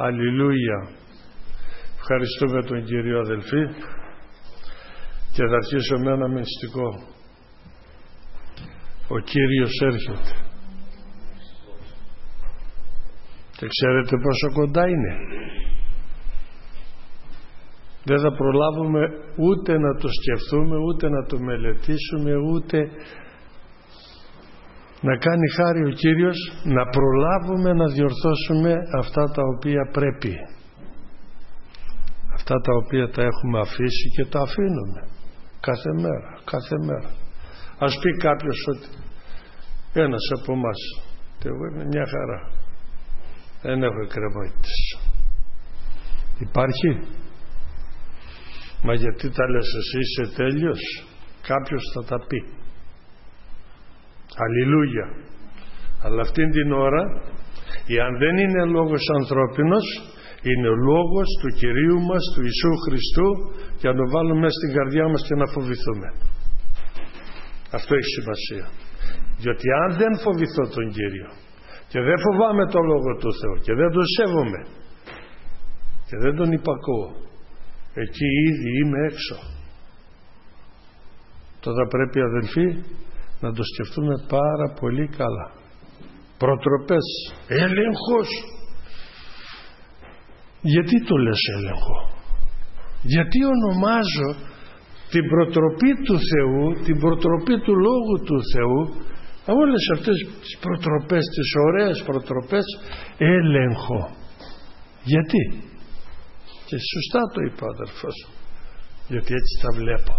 Αλληλούια. Ευχαριστούμε τον Κύριο, αδελφοί, και θα αρχίσω με ένα μυστικό. Ο Κύριος έρχεται και ξέρετε πόσο κοντά είναι. Δεν θα προλάβουμε ούτε να το σκεφτούμε, ούτε να το μελετήσουμε, ούτε να κάνει χάρη ο Κύριος να προλάβουμε να διορθώσουμε αυτά τα οποία πρέπει, αυτά τα οποία τα έχουμε αφήσει και τα αφήνουμε κάθε μέρα. Ας πει κάποιος ότι ένας από εμάς, και εγώ είμαι μια χαρά, δεν έχω εκκρεμότητες. Υπάρχει? Μα γιατί τα λες εσύ, είσαι τέλειος? Κάποιος θα τα πει. Αλληλούια. Αλλά αυτήν την ώρα, εάν δεν είναι λόγος ανθρώπινος, είναι ο λόγος του Κυρίου μας, του Ιησού Χριστού, για να το βάλουμε μέσα στην καρδιά μας και να φοβηθούμε. Αυτό έχει σημασία. Διότι αν δεν φοβηθώ τον Κύριο και δεν φοβάμαι τον Λόγο του Θεού και δεν τον σέβομαι και δεν τον υπακούω, εκεί ήδη είμαι έξω. Τότε πρέπει, αδελφοί, να το σκεφτούμε πάρα πολύ καλά. Προτροπές, έλεγχος. Γιατί το λες έλεγχο? Γιατί ονομάζω την προτροπή του Θεού, την προτροπή του Λόγου του Θεού, όλες αυτές τις προτροπές, τις ωραίες προτροπές, έλεγχο? Γιατί? Και σωστά το είπα, αδερφός, γιατί έτσι τα βλέπω.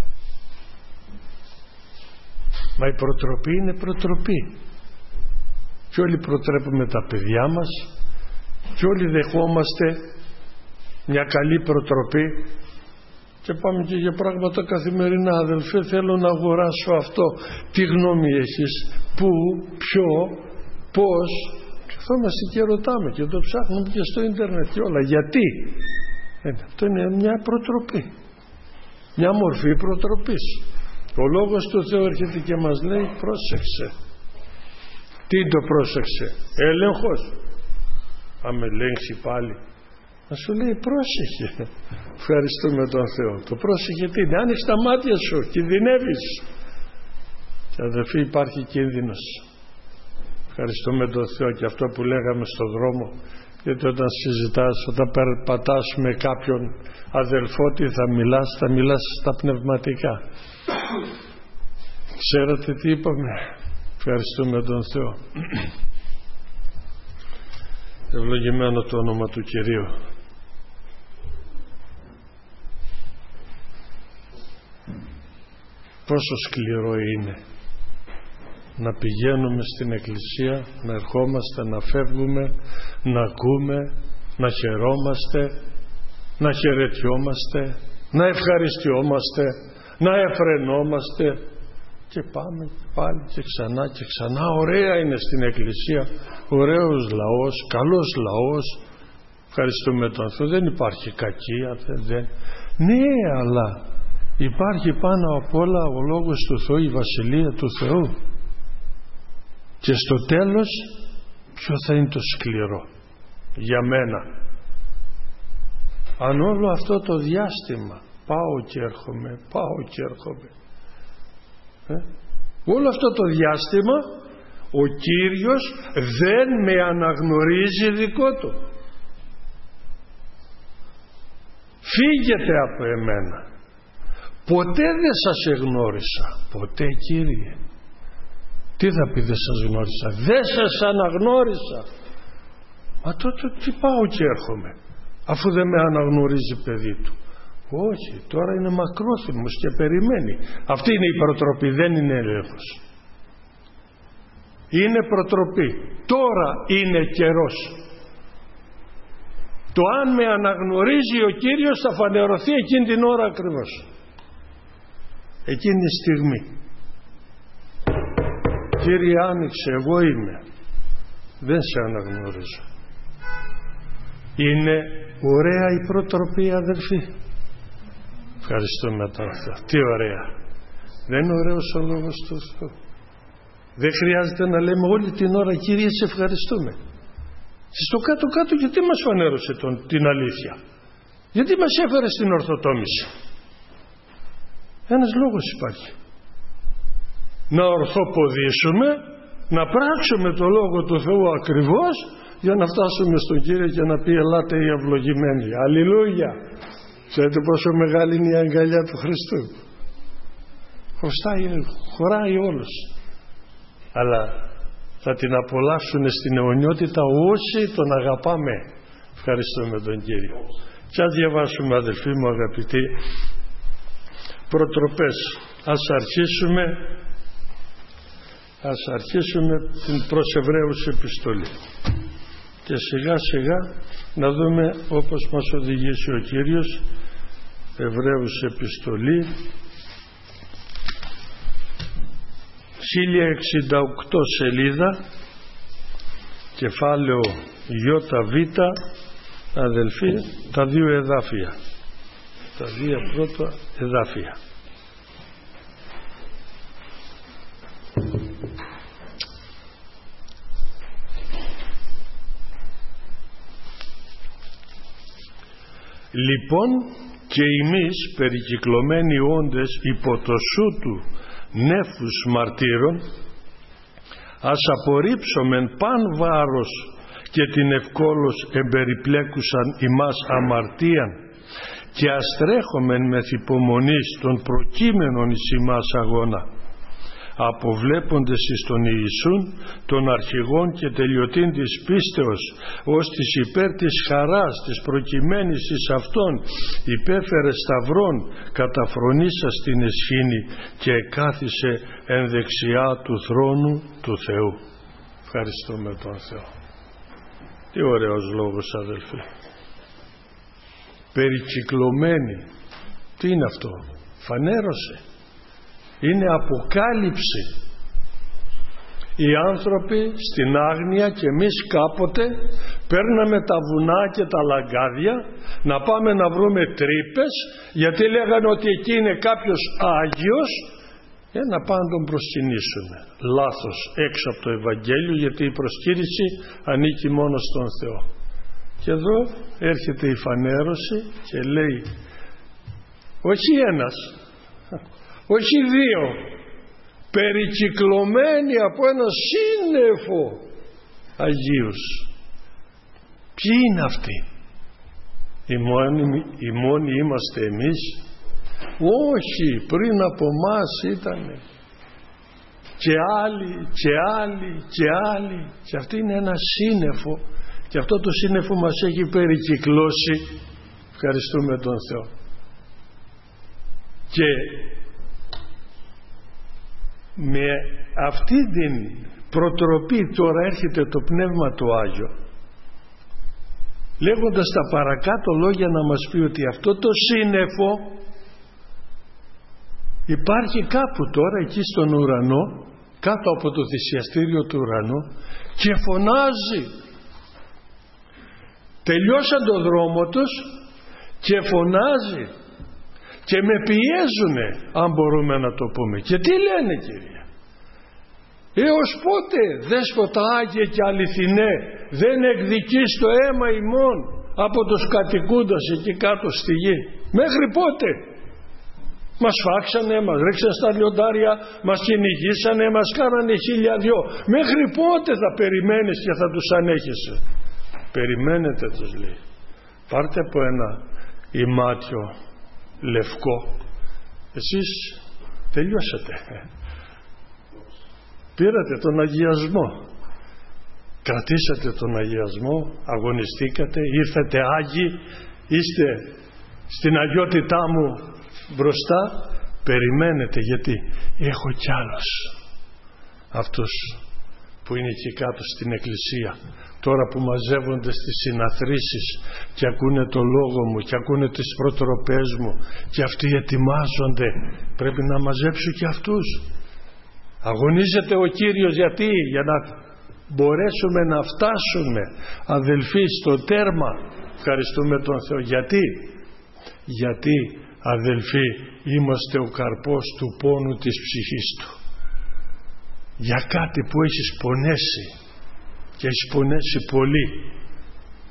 Μα η προτροπή είναι προτροπή και όλοι προτρέπουμε τα παιδιά μας και όλοι δεχόμαστε μια καλή προτροπή και πάμε και για πράγματα καθημερινά. Αδελφέ, θέλω να αγοράσω αυτό, τι γνώμη έχεις, πού, ποιο, πώς? Και θυμόμαστε και ρωτάμε και το ψάχνουμε και στο ίντερνετ και όλα. Γιατί? Αυτό είναι μια προτροπή, μια μορφή προτροπής. Ο Λόγος του Θεού έρχεται και μας λέει πρόσεξε. Τι το πρόσεξε? Έλεγχος. Αν με ελέγξει πάλι, να σου λέει πρόσεχε. Ευχαριστούμε τον Θεό. Το πρόσεχε τι είναι? Άνοιξε τα μάτια σου, κινδυνεύεις. Και αδελφοί, υπάρχει κίνδυνος. Ευχαριστούμε τον Θεό και αυτό που λέγαμε στον δρόμο, γιατί όταν συζητάς, όταν περπατάς με κάποιον αδελφό, τι θα μιλάς στα πνευματικά. Ξέρετε τι είπαμε? Ευχαριστούμε τον Θεό. Ευλογημένο το όνομα του Κυρίου. Πόσο σκληρό είναι να πηγαίνουμε στην εκκλησία, να ερχόμαστε, να φεύγουμε, να ακούμε, να χαιρόμαστε, να χαιρετιόμαστε, να ευχαριστιόμαστε, να εφρενόμαστε και πάμε πάλι και ξανά. Ωραία είναι στην εκκλησία, ωραίος λαός, καλός λαός, ευχαριστούμε τον Θεό, δεν υπάρχει κακία, ναι, αλλά υπάρχει πάνω απ' όλα ο Λόγος του Θεού, η Βασιλεία του Θεού. Και στο τέλος ποιο θα είναι το σκληρό για μένα? Αν όλο αυτό το διάστημα πάω και έρχομαι, όλο αυτό το διάστημα ο Κύριος δεν με αναγνωρίζει δικό του. Φύγετε από εμένα, ποτέ δεν σας εγνώρισα. Ποτέ, Κύριε? Τι θα πει δεν σας γνώρισα? Δεν σας αναγνώρισα. Μα τότε τι πάω και έρχομαι, αφού δεν με αναγνωρίζει παιδί του? Όχι, τώρα είναι μακρόθυμος και περιμένει. Αυτή είναι η προτροπή, δεν είναι έλεγχος. Είναι προτροπή. Τώρα είναι καιρός. Το αν με αναγνωρίζει ο Κύριος θα φανερωθεί εκείνη την ώρα ακριβώς. Εκείνη τη στιγμή. Κύριε, άνοιξε, εγώ είμαι. Δεν σε αναγνωρίζω. Είναι ωραία η προτροπή, αδελφοί. Ευχαριστούμε τον Θεό. Τι ωραία. Δεν είναι ωραίος ο Λόγος του Θεού? Δεν χρειάζεται να λέμε όλη την ώρα Κύριε σε ευχαριστούμε. Και στο κάτω-κάτω γιατί μας φανέρωσε την αλήθεια? Γιατί μας έφερε στην ορθοτόμηση? Ένας λόγος υπάρχει. Να ορθοποδήσουμε, να πράξουμε το Λόγο του Θεού ακριβώς, για να φτάσουμε στον Κύριο και να πει ελάτε οι ευλογημένοι. Αλληλούια! Ξέρετε πόσο μεγάλη είναι η αγκαλιά του Χριστού? Χωράει όλος. Αλλά θα την απολαύσουν στην αιωνιότητα όσοι τον αγαπάμε. Ευχαριστούμε τον Κύριο. Και ας διαβάσουμε, αδελφοί μου αγαπητοί, προτροπές. Ας αρχίσουμε την προς Εβραίους επιστολή. Και σιγά σιγά να δούμε, όπως μας οδηγήσει ο Κύριος, Εβραίους επιστολή 1068 σελίδα, κεφάλαιο ΙΒ, αδελφοί, τα δύο εδάφια, τα δύο πρώτα εδάφια. Λοιπόν και εμείς περικυκλωμένοι όντες υπό το σου του νέφους μαρτύρων, ας απορρίψομεν παν βάρος και την ευκόλως εμπεριπλέκουσαν ημάς αμαρτίαν και ας τρέχομεν μεθ' υπομονής των προκείμενων εις ημάς αγώνα, αποβλέποντες εις τον Ιησούν, τον αρχηγόν και τελειωτήν της πίστεως, ως της υπέρ της χαράς της προκειμένης εις αυτόν υπέφερε σταυρών, καταφρονήσας την εσχήνη και εκάθισε εν δεξιά του θρόνου του Θεού. Ευχαριστούμε τον Θεό. Τι ωραίος λόγος, αδελφοί. Περικυκλωμένη. Τι είναι αυτό? Φανέρωσε. Είναι αποκάλυψη. Οι άνθρωποι στην άγνοια και εμείς κάποτε παίρναμε τα βουνά και τα λαγκάδια να πάμε να βρούμε τρύπες, γιατί λέγανε ότι εκεί είναι κάποιος Άγιος, να πάνε να τον προσκυνήσουν. Λάθος, έξω από το Ευαγγέλιο, γιατί η προσκύνηση ανήκει μόνο στον Θεό. Και εδώ έρχεται η φανέρωση και λέει, όχι ένας, όχι δύο, περικυκλωμένοι από ένα σύννεφο Αγίους. Ποιοι είναι αυτοί? Οι μόνοι είμαστε εμείς? Όχι, πριν από μας ήτανε και άλλοι και άλλοι και άλλοι, και αυτή είναι ένα σύννεφο, και αυτό το σύννεφο μας έχει περικυκλώσει. Ευχαριστούμε τον Θεό. Και με αυτή την προτροπή τώρα έρχεται το Πνεύμα το Άγιο, λέγοντας τα παρακάτω λόγια, να μας πει ότι αυτό το σύννεφο υπάρχει κάπου τώρα εκεί στον ουρανό, κάτω από το θυσιαστήριο του ουρανού, και φωνάζει. Τελειώσαν το δρόμο τους και φωνάζει και με πιέζουνε, αν μπορούμε να το πούμε. Και τι λένε, Κύριε? Έως πότε, Δέσποτα Άγιε και αληθινέ, δεν εκδικείς το αίμα ημών από τους κατοικούντας εκεί κάτω στη γη? Μέχρι πότε? Μας φάξανε, μας ρίξαν στα λιοντάρια, μας κυνηγήσανε, μας κάνανε 1002. Μέχρι πότε θα περιμένεις και θα τους ανέχεσαι? Περιμένετε, τους λέει. Πάρτε από ένα ημάτιο λευκό. Εσείς τελειώσατε. Πήρατε τον αγιασμό. Κρατήσατε τον αγιασμό, αγωνιστήκατε, ήρθατε Άγιοι, είστε στην αγιότητά μου μπροστά. Περιμένετε, γιατί έχω κι άλλος. Αυτός που είναι εκεί κάτω στην εκκλησία, τώρα που μαζεύονται στις συναθρήσεις και ακούνε το λόγο μου και ακούνε τις προτροπές μου, και αυτοί ετοιμάζονται, πρέπει να μαζέψω και αυτούς. Αγωνίζεται ο Κύριος, γιατί? Για να μπορέσουμε να φτάσουμε, αδελφοί, στο τέρμα. Ευχαριστούμε τον Θεό. Γιατί αδελφοί, είμαστε ο καρπός του πόνου της ψυχής του. Για κάτι που έχεις πονέσει, και έχεις πονέσει πολύ,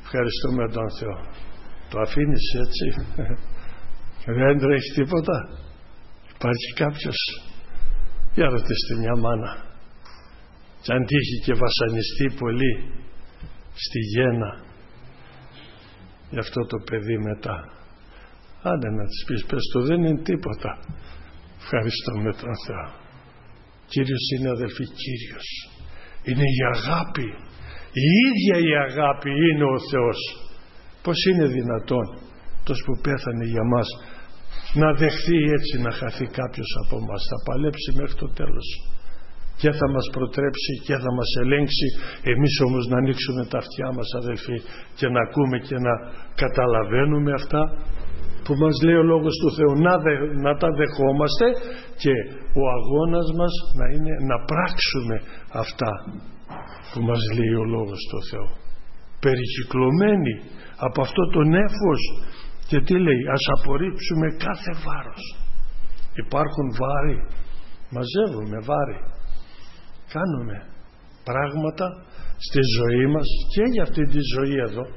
Ευχαριστούμε τον Θεό. Το αφήνεις έτσι? Δεν τρέχει τίποτα? Υπάρχει κάποιος? Για ρωτήστε μια μάνα. Κι αν τύχει και βασανιστεί πολύ στη γέννα γι' αυτό το παιδί μετά, άντε να της πεις, πες το, δεν είναι τίποτα. Ευχαριστούμε τον Θεό. Κύριος είναι, αδελφοί, Κύριος. Είναι η αγάπη. Η ίδια η αγάπη είναι ο Θεός. Πώς είναι δυνατόν τόσο που πέθανε για μας να δεχθεί έτσι να χαθεί κάποιος από μας? Θα παλέψει μέχρι το τέλος και θα μας προτρέψει και θα μας ελέγξει. Εμείς όμως να ανοίξουμε τα αυτιά μας, αδελφοί, και να ακούμε και να καταλαβαίνουμε αυτά που μας λέει ο Λόγος του Θεού, να τα δεχόμαστε, και ο αγώνας μας να είναι να πράξουμε αυτά που μας λέει ο Λόγος του Θεού, περικυκλωμένοι από αυτό το νέφος. Και τι λέει? Ας απορρίψουμε κάθε βάρος. Υπάρχουν βάρη, μαζεύουμε βάρη, κάνουμε πράγματα στη ζωή μας και για αυτή τη ζωή εδώ,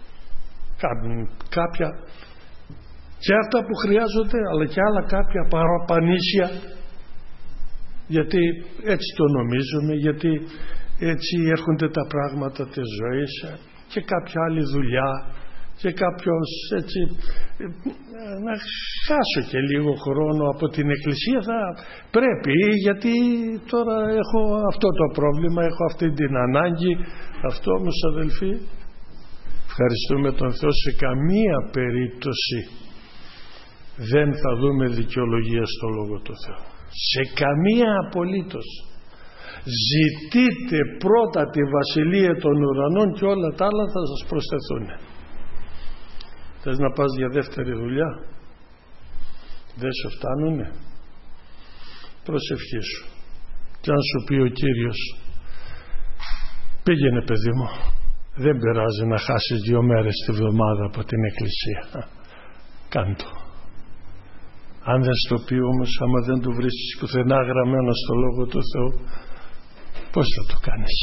κάποια και αυτά που χρειάζονται, αλλά και άλλα κάποια παραπανήσια, γιατί έτσι το νομίζουμε, γιατί έτσι έρχονται τα πράγματα της ζωής, και κάποια άλλη δουλειά, και κάποιος έτσι, να χάσω και λίγο χρόνο από την εκκλησία θα πρέπει, γιατί τώρα έχω αυτό το πρόβλημα, έχω αυτή την ανάγκη. Αυτό όμως, αδελφοί, ευχαριστούμε τον Θεό, σε καμία περίπτωση δεν θα δούμε δικαιολογία στο Λόγο του Θεού, σε καμία απολύτως. Ζητείτε πρώτα τη βασιλεία των ουρανών και όλα τα άλλα θα σας προσθεθούν. Θες να πας για δεύτερη δουλειά? Δεν σου φτάνουνε? Προσευχή σου. Και αν σου πει ο Κύριος, πήγαινε παιδί μου, δεν πειράζει να χάσεις 2 μέρες τη βδομάδα από την εκκλησία, κάντο. Αν δεν στο πει όμως, άμα δεν του βρίσκεις πουθενά γραμμένο στο Λόγο του Θεού, πώς θα το κάνεις?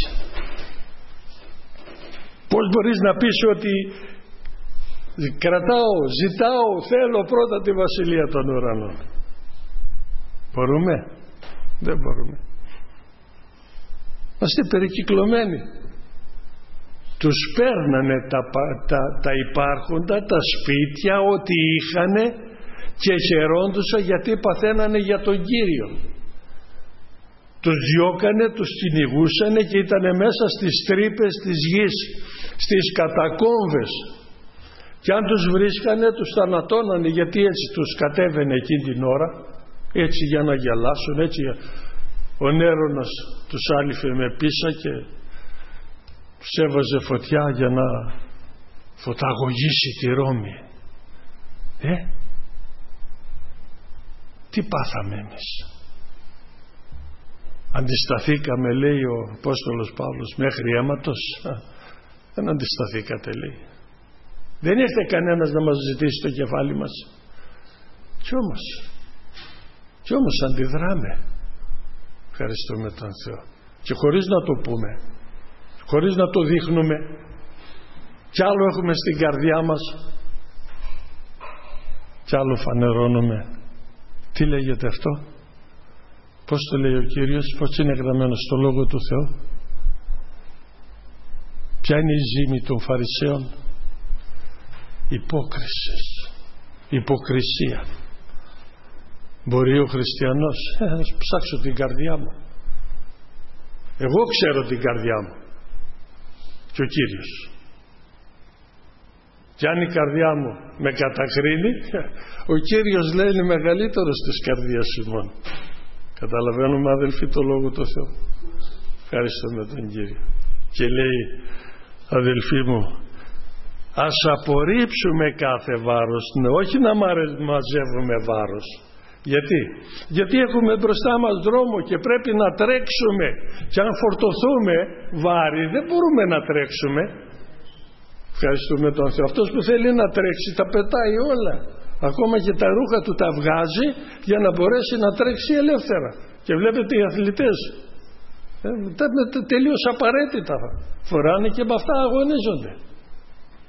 Πώς μπορείς να πεις ότι κρατάω, ζητάω, θέλω πρώτα τη βασιλεία των ουρανών? Μπορούμε? Δεν μπορούμε. Είμαστε περικυκλωμένοι. Τους παίρνανε τα υπάρχοντα, τα σπίτια, ό,τι είχανε, και χαιρόντουσαν γιατί παθαίνανε για τον Κύριο. Τους διώκανε, τους κυνηγούσανε και ήτανε μέσα στις τρύπες της γης, στις κατακόμβες. Και αν τους βρίσκανε, τους θανατώνανε, γιατί έτσι τους κατέβαινε εκείνη την ώρα, έτσι για να γελάσουν, έτσι ο Νέρονας τους άλυφε με πίσα και τους έβαζε φωτιά για να φωταγωγήσει τη Ρώμη. Τι πάθαμε εμείς? Αντισταθήκαμε, λέει ο Απόστολος Παύλος, μέχρι αίματος? Δεν αντισταθήκατε, λέει. Δεν ήρθε κανένας να μας ζητήσει το κεφάλι μας. Κι όμως αντιδράμε. Ευχαριστούμε τον Θεό. Και χωρίς να το πούμε, χωρίς να το δείχνουμε, κι άλλο έχουμε στην καρδιά μας, κι άλλο φανερώνουμε. Τι λέγεται αυτό? Πώς το λέει ο Κύριος? Πώς είναι γραμμένο στο Λόγο του Θεού? Ποια είναι η ζήμη των Φαρισαίων? Υποκρισία. Μπορεί ο χριστιανός? Να ψάξω την καρδιά μου. Εγώ ξέρω την καρδιά μου και ο Κύριος. Και αν η καρδιά μου με κατακρίνει, ο Κύριος λέει είναι μεγαλύτερος της καρδιάς ημών. Καταλαβαίνουμε, αδελφοί, το Λόγο του Θεού? Ευχαριστούμε τον Κύριο. Και λέει, αδελφοί μου, ας απορρίψουμε κάθε βάρος. Ναι, όχι να μαζεύουμε βάρος. Γιατί έχουμε μπροστά μας δρόμο και πρέπει να τρέξουμε. Και αν φορτωθούμε βάρη, δεν μπορούμε να τρέξουμε. Ευχαριστούμε τον Θεό. Αυτός που θέλει να τρέξει τα πετάει όλα. Ακόμα και τα ρούχα του τα βγάζει για να μπορέσει να τρέξει ελεύθερα. Και βλέπετε οι αθλητές τελείως απαραίτητα φοράνε και με αυτά αγωνίζονται.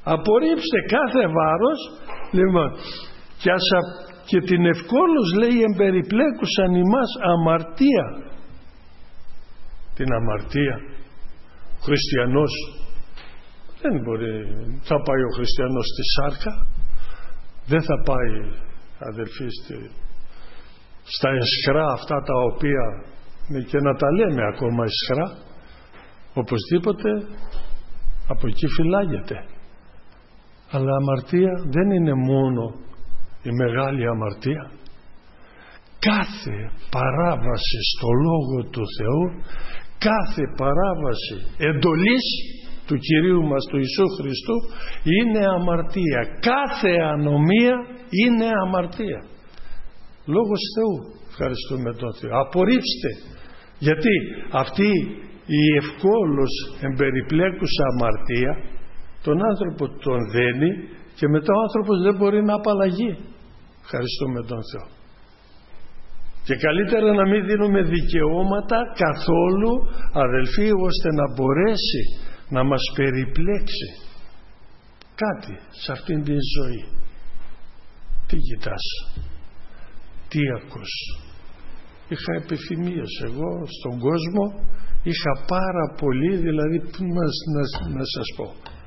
Απορρίψτε κάθε βάρος, λοιπόν, και την ευκόλως, λέει, εμπεριπλέκουσαν ημάς αμαρτία. Την αμαρτία. Ο χριστιανός δεν μπορεί, θα πάει ο χριστιανός στη σάρκα, δεν θα πάει, αδελφοί, στα αισχρά αυτά τα οποία, και να τα λέμε ακόμα αισχρά, οπωσδήποτε από εκεί φυλάγεται. Αλλά αμαρτία δεν είναι μόνο η μεγάλη αμαρτία. Κάθε παράβαση στο Λόγο του Θεού, κάθε παράβαση εντολής του Κυρίου μας του Ιησού Χριστού είναι αμαρτία. Κάθε ανομία είναι αμαρτία. Λόγος Θεού. Ευχαριστούμε τον Θεό. Απορρίψτε. Γιατί αυτή η ευκόλως εμπεριπλέκουσα αμαρτία τον άνθρωπο τον δένει και μετά ο άνθρωπος δεν μπορεί να απαλλαγεί. Ευχαριστούμε τον Θεό. Και καλύτερα να μην δίνουμε δικαιώματα καθόλου, αδελφοί, ώστε να μπορέσει να μας περιπλέξει κάτι σε αυτήν την ζωή. Τι κοιτάς, τι ακούς? Είχα επιθυμίες εγώ στον κόσμο, είχα πάρα πολύ, δηλαδή να σας πω,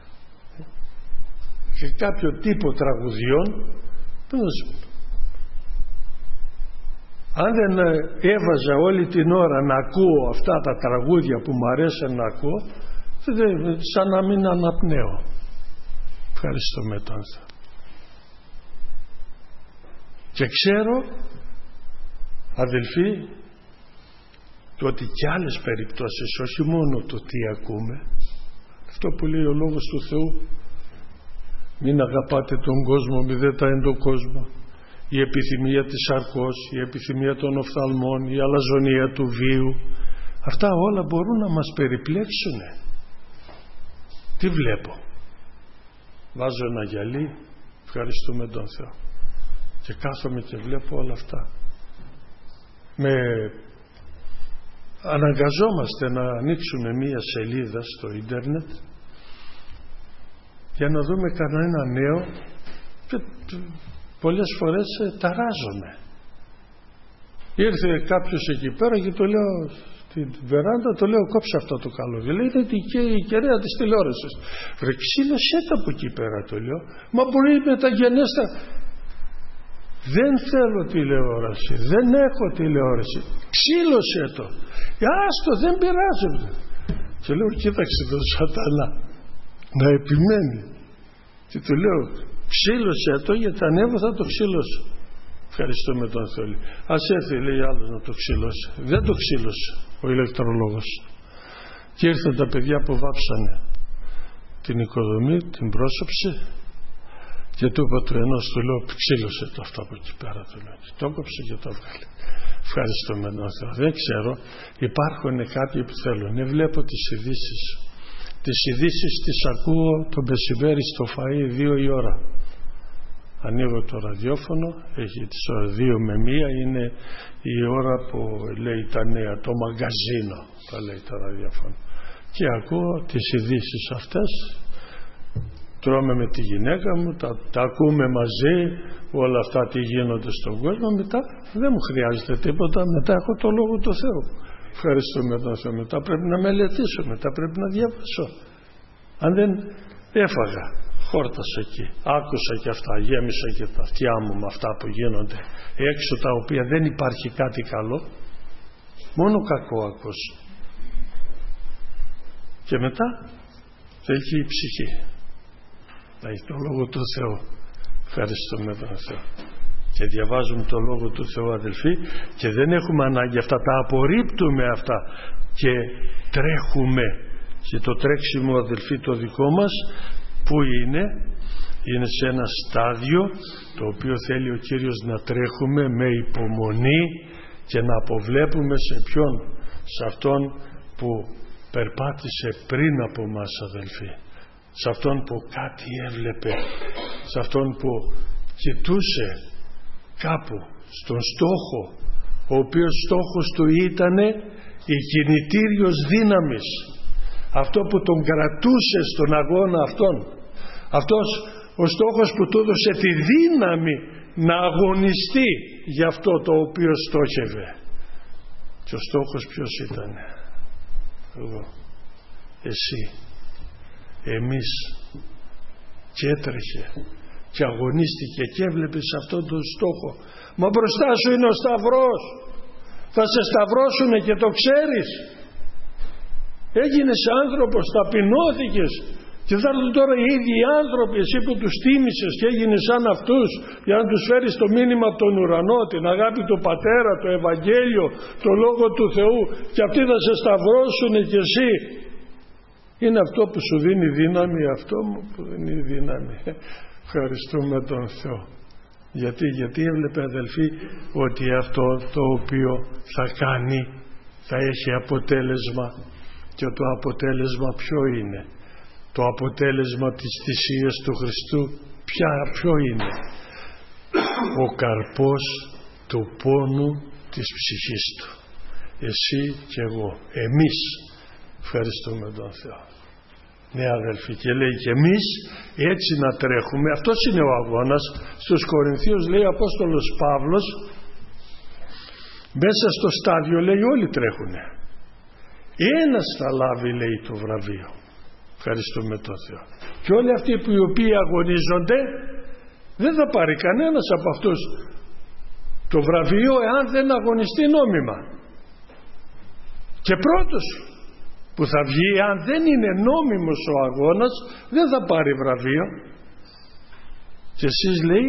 και κάποιο τύπο τραγουδιών, αν δεν έβαζα όλη την ώρα να ακούω αυτά τα τραγούδια που μου αρέσει να ακούω, σαν να μην αναπνέω. Ευχαριστούμε τον Θεό. Και ξέρω, αδελφοί, ότι και άλλες περιπτώσεις, όχι μόνο το τι ακούμε, αυτό που λέει ο Λόγος του Θεού, μην αγαπάτε τον κόσμο, μη δε τα εν τον κόσμο, η επιθυμία της σαρκός, η επιθυμία των οφθαλμών, η αλαζονία του βίου, αυτά όλα μπορούν να μας περιπλέξουν. Τι βλέπω? Βάζω ένα γυαλί, ευχαριστούμε τον Θεό, και κάθομαι και βλέπω όλα αυτά. Αναγκαζόμαστε να ανοίξουμε μία σελίδα στο ίντερνετ για να δούμε κανένα νέο και πολλές φορές ταράζομαι. Ήρθε κάποιος εκεί πέρα και το λέω στην βεράντα, το λέω κόψε αυτό το καλώδιο. Λέει είναι η κεραία της τηλεόρασης. Βρε ξύλωσέ τα από εκεί πέρα, το λέω. Μα μπορεί μεταγενέστα. Δεν θέλω τηλεόραση, δεν έχω τηλεόραση. Ξύλωσέ το. Άστο, δεν πειράζει. Και λέω κοίταξε τον σατανά να επιμένει. Και του λέω ξύλωσέ το, γιατί ανέβω θα το ξύλωσω. Ευχαριστούμε τον Θεό. Ας έρθει, λέει άλλος, να το ξύλωσε. Δεν το ξύλωσε ο ηλεκτρολόγος. Και ήρθαν τα παιδιά που βάψανε την οικοδομή, την πρόσωψη, και του είπα του ενός, του λέω ξύλωσε το αυτό από εκεί πέρα, του λέω. Και το κόψε και το βγάλε. Ευχαριστούμε τον Θεό. Δεν ξέρω, υπάρχουν κάποιοι που θέλουν. Βλέπω τις ειδήσεις. Τις ειδήσεις τις ακούω το μεσημέρι στο φαΐ 2 η ώρα. Ανοίγω το ραδιόφωνο, έχει τις ώρες 2 με 1, είναι η ώρα που λέει τα νέα, το μαγκαζίνο, τα λέει το ραδιόφωνο. Και ακούω τις ειδήσεις αυτές, τρώμε με τη γυναίκα μου, τα ακούμε μαζί, όλα αυτά τι γίνονται στον κόσμο, μετά δεν μου χρειάζεται τίποτα, μετά έχω το Λόγο του Θεού. Ευχαριστούμε τον Θεό. Μετά πρέπει να μελετήσω, μετά πρέπει να διαβάσω. Αν δεν έφαγα, χόρτασα εκεί, άκουσα και αυτά, γέμισα και τα αυτιά μου με αυτά που γίνονται έξω, τα οποία δεν υπάρχει κάτι καλό, μόνο κακό ακούς. Και μετά έχει η ψυχή να έχει το Λόγο του Θεού. Ευχαριστούμε τον Θεό. Και διαβάζουμε το Λόγο του Θεού, αδελφοί, και δεν έχουμε ανάγκη αυτά, τα απορρίπτουμε αυτά και τρέχουμε. Και το τρέξιμο, αδελφοί, το δικό μας που είναι σε ένα στάδιο το οποίο θέλει ο Κύριος να τρέχουμε με υπομονή και να αποβλέπουμε σε ποιον? Σε αυτόν που περπάτησε πριν από μας, αδελφοί, σε αυτόν που κάτι έβλεπε, σε αυτόν που κοιτούσε κάπου στον στόχο, ο οποίος στόχος του ήταν η κινητήριος δύναμης, αυτό που τον κρατούσε στον αγώνα αυτόν, Αυτός ο στόχος που του έδωσε τη δύναμη να αγωνιστεί για αυτό το οποίο στόχευε. Και ο στόχος ποιος ήταν? Εγώ, εσύ, εμείς. Και έτρεχε και αγωνίστηκε και έβλεπε σε αυτόν τον στόχο. Μα μπροστά σου είναι ο σταυρός. Θα σε σταυρώσουνε και το ξέρεις. Έγινες άνθρωπος, ταπεινώθηκες και θα έρθουν τώρα οι ίδιοι άνθρωποι, εσύ που τους τίμησες και έγινες σαν αυτούς, για να τους φέρεις το μήνυμα από τον ουρανό, την αγάπη του Πατέρα, το Ευαγγέλιο, το Λόγο του Θεού, και αυτοί θα σε σταυρώσουνε κι εσύ. Είναι αυτό που σου δίνει δύναμη, αυτό που δίνει δύναμη. Ευχαριστούμε τον Θεό. Γιατί έβλεπε, αδελφοί, ότι αυτό το οποίο θα κάνει θα έχει αποτέλεσμα. Και το αποτέλεσμα ποιο είναι? Το αποτέλεσμα της θυσίας του Χριστού ποιο είναι? Ο καρπός του πόνου της ψυχής του. Εσύ και εγώ, εμείς. Ευχαριστούμε τον Θεό. Ναι, αδελφοί, και λέει και εμείς έτσι να τρέχουμε. Αυτός είναι ο αγώνας. Στους Κορινθίους λέει ο Απόστολος Παύλος, μέσα στο στάδιο λέει όλοι τρέχουνε. Ένας θα λάβει, λέει, το βραβείο. Ευχαριστούμε τον Θεό. Και όλοι αυτοί που οι οποίοι αγωνίζονται, δεν θα πάρει κανένας από αυτούς το βραβείο εάν δεν αγωνιστεί νόμιμα. Και πρώτος που θα βγει, αν δεν είναι νόμιμος ο αγώνας, δεν θα πάρει βραβείο. Και εσείς, λέει,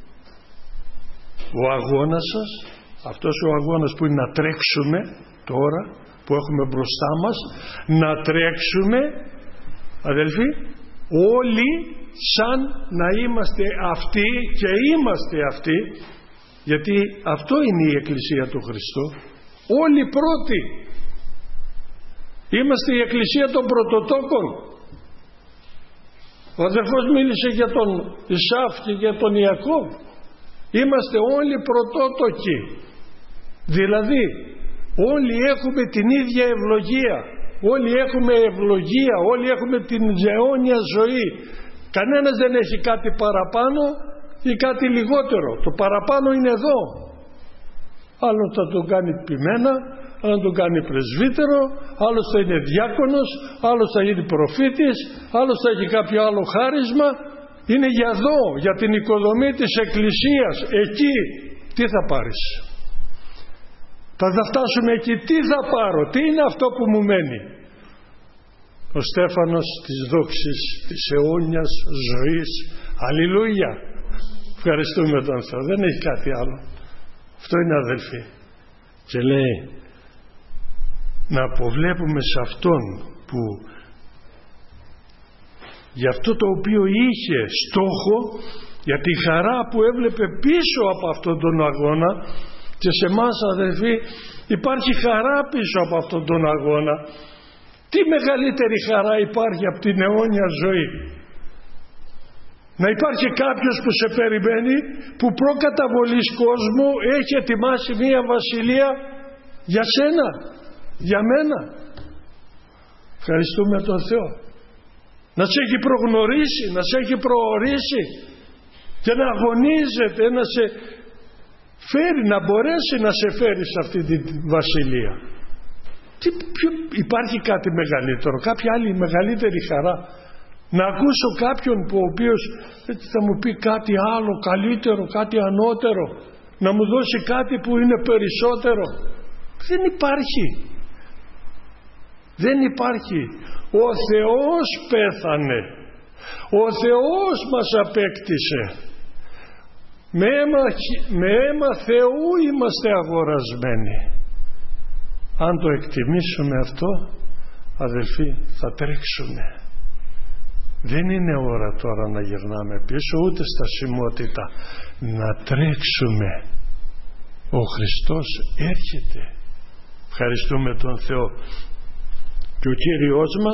ο αγώνας σας, αυτός ο αγώνας που είναι να τρέξουμε τώρα, που έχουμε μπροστά μας, να τρέξουμε, αδελφοί, όλοι σαν να είμαστε αυτοί, και είμαστε αυτοί, γιατί αυτό είναι η Εκκλησία του Χριστού, όλοι πρώτοι. Είμαστε η Εκκλησία των πρωτοτόκων. Ο αδερφός μίλησε για τον Ισαύ και για τον Ιακώβ. Είμαστε όλοι πρωτότοκοι. Δηλαδή όλοι έχουμε την ίδια ευλογία. Όλοι έχουμε ευλογία. Όλοι έχουμε την αιώνια ζωή. Κανένας δεν έχει κάτι παραπάνω ή κάτι λιγότερο. Το παραπάνω είναι εδώ. Άλλο θα τον κάνει ποιμένα, άλλο θα τον κάνει πρεσβύτερο, άλλος θα είναι διάκονος, άλλος θα γίνει προφήτης, άλλος θα έχει κάποιο άλλο χάρισμα. Είναι για εδώ, για την οικοδομή της Εκκλησίας. Εκεί τι θα πάρεις? Θα φτάσουμε εκεί, τι θα πάρω? Τι είναι αυτό που μου μένει? Ο στέφανος της δόξης, της αιώνιας ζωής. Αλληλούια. Ευχαριστούμε τον Θεό. Δεν έχει κάτι άλλο. Αυτό είναι, αδελφοί. Και λέει να αποβλέπουμε σε αυτόν που για αυτό το οποίο είχε στόχο, για τη χαρά που έβλεπε πίσω από αυτόν τον αγώνα. Και σε εμάς, αδελφοί, υπάρχει χαρά πίσω από αυτόν τον αγώνα. Τι μεγαλύτερη χαρά υπάρχει από την αιώνια ζωή? Να υπάρχει κάποιος που σε περιμένει, που προκαταβολής κόσμου έχει ετοιμάσει μία βασιλεία για σένα, για μένα. Ευχαριστούμε τον Θεό. Να σε έχει προγνωρίσει, να σε έχει προορίσει και να αγωνίζεται, να σε φέρει, να μπορέσει να σε φέρει σε αυτή τη βασιλεία. Υπάρχει κάτι μεγαλύτερο, κάποια άλλη μεγαλύτερη χαρά? Να ακούσω κάποιον που ο οποίος θα μου πει κάτι άλλο, καλύτερο, κάτι ανώτερο, να μου δώσει κάτι που είναι περισσότερο? Δεν υπάρχει. Δεν υπάρχει. Ο Θεός πέθανε. Ο Θεός μας απέκτησε. Με αίμα Θεού είμαστε αγορασμένοι. Αν το εκτιμήσουμε αυτό, αδελφοί, θα τρέξουμε. Δεν είναι ώρα τώρα να γυρνάμε πίσω, ούτε στα σημότητα. Να τρέξουμε. Ο Χριστός έρχεται. Ευχαριστούμε τον Θεό. Και ο Κύριος μας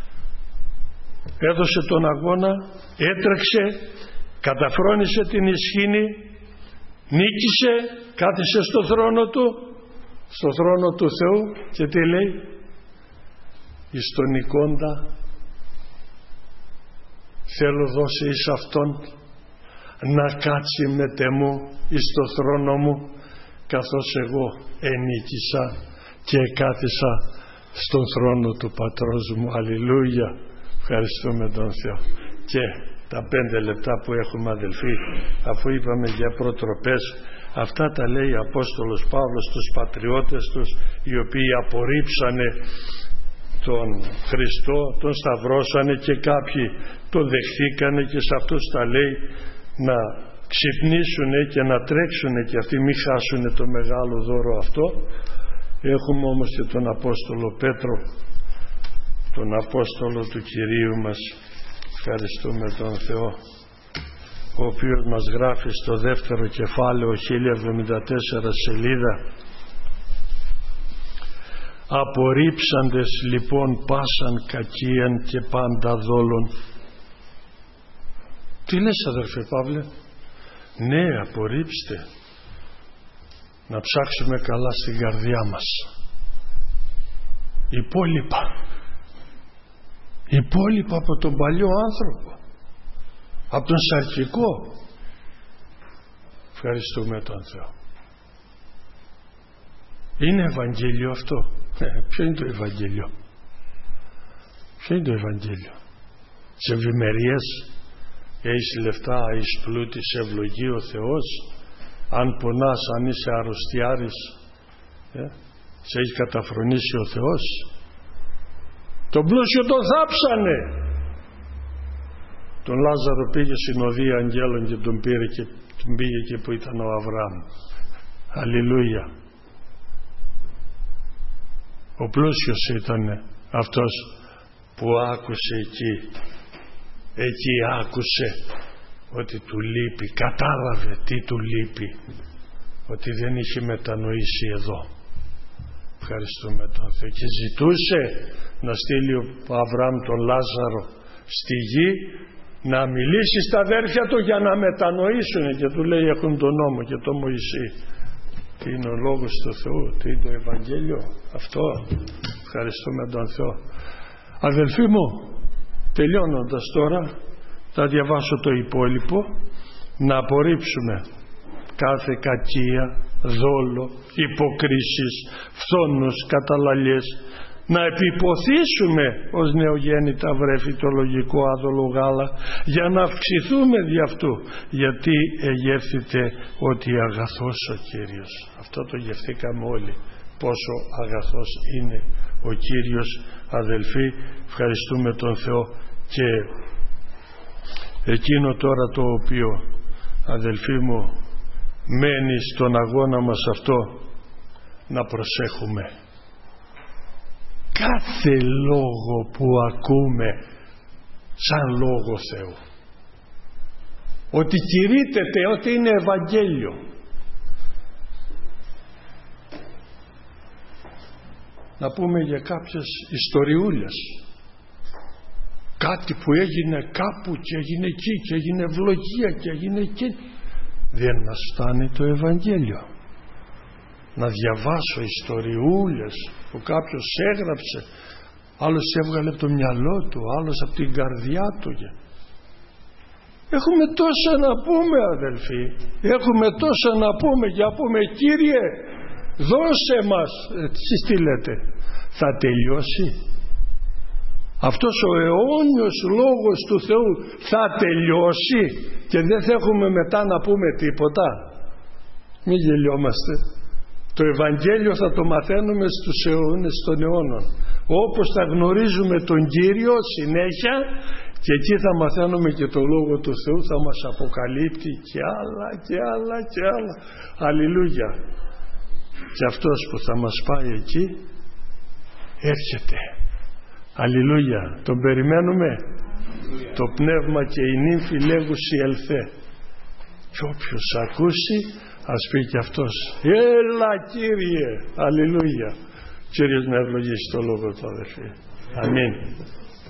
έδωσε τον αγώνα, έτρεξε, καταφρόνησε την ισχύνη, νίκησε, κάθισε στο θρόνο του, στο θρόνο του Θεού, και τι λέει? Εις τον εικόντα θέλω δώσει εις αυτόν να κάτσει μετεμού εις το θρόνο μου, καθώς εγώ ενίκησα και κάθισα στον θρόνο του πατρός μου. Αλληλούια, ευχαριστούμε τον Θεό. Και τα 5 λεπτά που έχουμε, αδελφοί, αφού είπαμε για προτροπές, αυτά τα λέει ο Απόστολος Παύλος στους πατριώτες τους, οι οποίοι απορρίψανε τον Χριστό, τον σταυρώσανε, και κάποιοι τον δεχθήκανε, και σε αυτούς τα λέει να ξυπνήσουνε και να τρέξουνε και αυτοί, μην χάσουνε το μεγάλο δώρο αυτό. Έχουμε όμως και τον Απόστολο Πέτρο, τον Απόστολο του Κυρίου μας, ευχαριστούμε τον Θεό, ο οποίος μας γράφει στο 2ο κεφάλαιο, 1074 σελίδα: «Απορρίψαντες λοιπόν πάσαν κακίαν και πάντα δόλων». Τι λες, αδερφέ Παύλε? Ναι, απορρίψτε. Να ψάξουμε καλά στην καρδιά μας. Υπόλοιπα από τον παλιό άνθρωπο, από τον σαρκικό. Ευχαριστούμε τον Θεό. Είναι Ευαγγέλιο αυτό? Ποιο είναι το Ευαγγέλιο? Ποιο είναι το Ευαγγέλιο? Σε ευημερίες, έχεις λεφτά, έχεις πλούτη, σε ευλογεί ο Θεός? Αν πονάς, αν είσαι αρρωστιάρης, σε έχει καταφρονήσει ο Θεός? Τον πλούσιο τον θάψανε. Τον Λάζαρο πήγε συνοδεία αγγέλων και τον πήρε και τον πήγε εκεί που ήταν ο Αβραάμ. Αλληλούια. Ο πλούσιος ήταν αυτός που άκουσε εκεί άκουσε ότι του λείπει, κατάλαβε τι του λείπει, ότι δεν είχε μετανοήσει εδώ. Ευχαριστούμε τον Θεό. Και ζητούσε να στείλει ο Αβραάμ τον Λάζαρο στη γη να μιλήσει στα αδέρφια του για να μετανοήσουν, και του λέει έχουν τον νόμο και τον Μωυσή. Τι είναι ο λόγος του Θεού, τι είναι το Ευαγγέλιο αυτό? Ευχαριστούμε τον Θεό. Αδελφοί μου, τελειώνοντας τώρα, θα διαβάσω το υπόλοιπο. Να απορρίψουμε κάθε κακία, δόλο, υποκρίσεις, φθόνους, καταλαλιές, να επιποθήσουμε ως νεογέννητα βρέφη το λογικό άδολο γάλα, για να αυξηθούμε δι' αυτού, γιατί εγεύθητε ότι αγαθός ο Κύριος. Αυτό το γευθήκαμε όλοι, πόσο αγαθός είναι ο Κύριος. Αδελφοί, ευχαριστούμε τον Θεό. Και εκείνο τώρα το οποίο, αδελφοί μου, μένει στον αγώνα μας αυτό, να προσέχουμε κάθε λόγο που ακούμε σαν λόγο Θεού, ότι κηρύττεται, ότι είναι Ευαγγέλιο. Να πούμε για κάποιες ιστοριούλες, κάτι που έγινε κάπου και έγινε εκεί και έγινε ευλογία και έγινε εκεί. Δεν μας φτάνει το Ευαγγέλιο. Να διαβάσω ιστοριούλες που κάποιος έγραψε, άλλος έβγαλε από το μυαλό του, άλλος από την καρδιά του. Έχουμε τόσα να πούμε, αδελφοί, έχουμε τόσα να πούμε, για πούμε Κύριε δώσε μας. Εσείς τι λέτε, θα τελειώσει αυτός ο αιώνιος λόγος του Θεού? Θα τελειώσει και δεν θα έχουμε μετά να πούμε τίποτα? Μην γελιόμαστε. Το Ευαγγέλιο θα το μαθαίνουμε στους αιώνες των αιώνων, όπως θα γνωρίζουμε τον Κύριο συνέχεια, και εκεί θα μαθαίνουμε και το Λόγο του Θεού, θα μας αποκαλύπτει και άλλα και άλλα και άλλα. Αλληλούια. Και αυτός που θα μας πάει εκεί έρχεται. Αλληλούια. Τον περιμένουμε. Το πνεύμα και η νύμφη λέγουσι ελθέ. Και όποιος ακούσει ας πει και αυτός έλα Κύριε. Αλληλούια. Κύριος να ευλογήσει το λόγο του, αδερφοί. Αμήν.